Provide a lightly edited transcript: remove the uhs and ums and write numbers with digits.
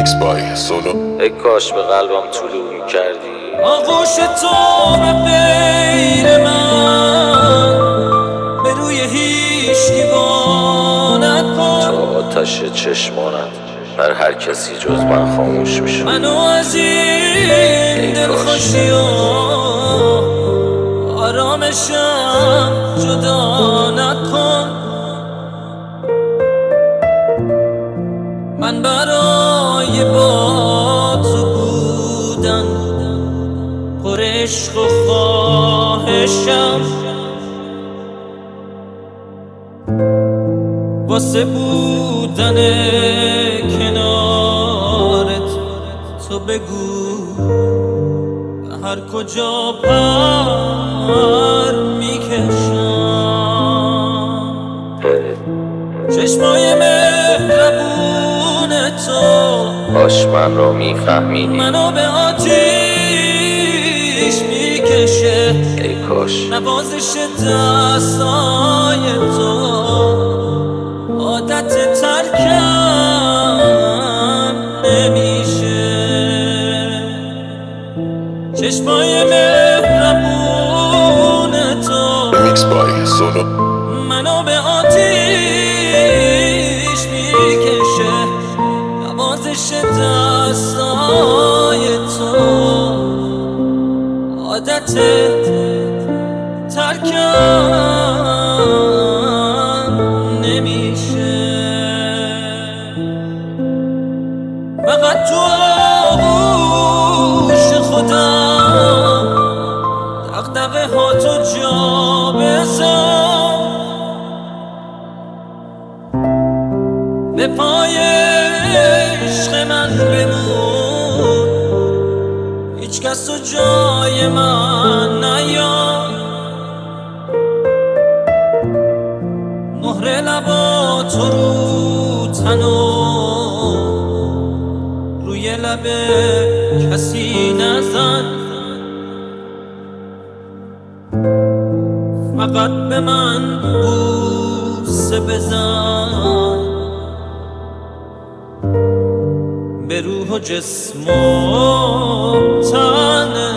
میکس بای سولو. ای کاش به قلبم طلوع می‌کردی. آغوش تو به غیر من به روی هیچکی وا نکن. تا آتش چشمانت بر هر کسی جز من خاموش میشه. منو از این دلخوشی و آرامشم جدا نکن. من برای با تو بودن پر عشق و خواهشم، واسه بودن کنارت تو بگو به هر کجا پر میکشم. چشمای مهربون تو کاش من را میفهمیدی. منو به آتیش میکشه. ای کاش نوازش دستای تو عادت ترکم نمیشه. چشمای مهربون تو میکس بای سولو. منو به آتیش میکشه. نوازش دستای تو عادت ترکم نمیشه. فقط تو آغوش خودم دغدغه ها تو جا بذار. به پای عشق من بمون، هیچ کس تو جای من نیار. مهر لبات رو تنو روی لب کسی نزن. فقط به من بوسه بزن، به روح و جسم و تن